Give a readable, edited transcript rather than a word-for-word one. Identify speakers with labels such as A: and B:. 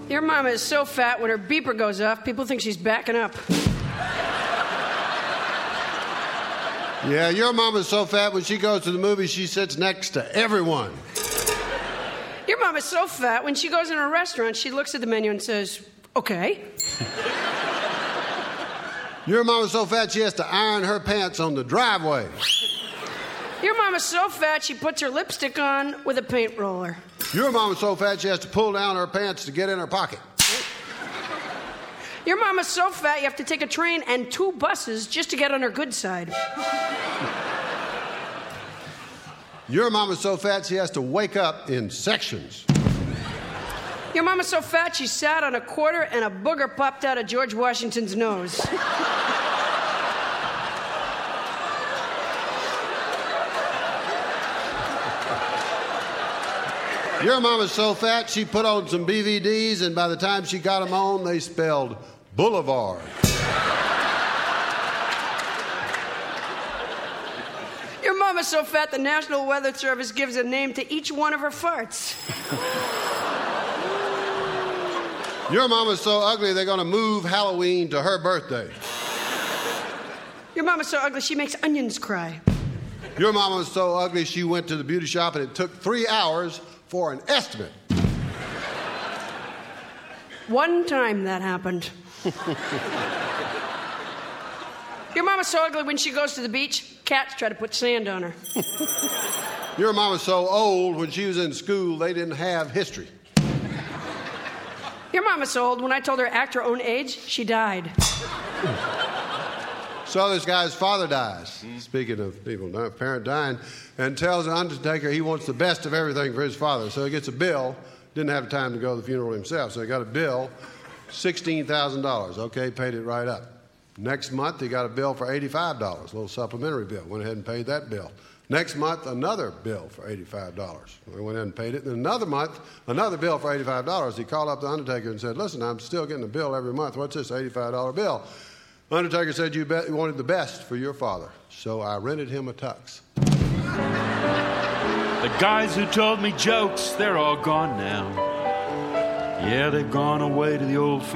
A: Your mama is so fat when her beeper goes off, people think she's backing up.
B: Yeah, your mama's so fat when she goes to the movies, she sits next to everyone.
A: Your mama's so fat when she goes in a restaurant, she looks at the menu and says, okay.
B: Your mama's so fat she has to iron her pants on the driveway.
A: Your mama's so fat she puts her lipstick on with a paint roller.
B: Your mama's so fat she has to pull down her pants to get in her pocket.
A: Your mama's so fat you have to take a train and 2 buses just to get on her good side.
B: Your mama's so fat she has to wake up in sections.
A: Your mama's so fat she sat on a quarter and a booger popped out of George Washington's nose.
B: Your mama's so fat she put on some BVDs, and by the time she got them on, they spelled Boulevard.
A: Your mama's so fat the National Weather Service gives a name to each one of her farts.
B: Your mama's so ugly they're going to move Halloween to her birthday.
A: Your mama's so ugly she makes onions cry.
B: Your mama's so ugly she went to the beauty shop and it took 3 hours for an estimate.
A: One time that happened. Your mama's so ugly when she goes to the beach, cats try to put sand on her.
B: Your mama's so old when she was in school they didn't have history.
A: Your mama's so old when I told her act her own age, she died.
B: So this guy's father dies, speaking of people, parent dying, and tells the undertaker he wants the best of everything for his father. So he gets a bill, didn't have time to go to the funeral himself, so he got a bill, $16,000. Okay, paid it right up. Next month, he got a bill for $85, a little supplementary bill. Went ahead and paid that bill. Next month, another bill for $85. We went ahead and paid it. Then another month, another bill for $85. He called up the undertaker and said, listen, I'm still getting a bill every month. What's this $85 bill? Undertaker said you wanted the best for your father, so I rented him a tux.
C: The guys who told me jokes, they're all gone now. Yeah, they've gone away to the old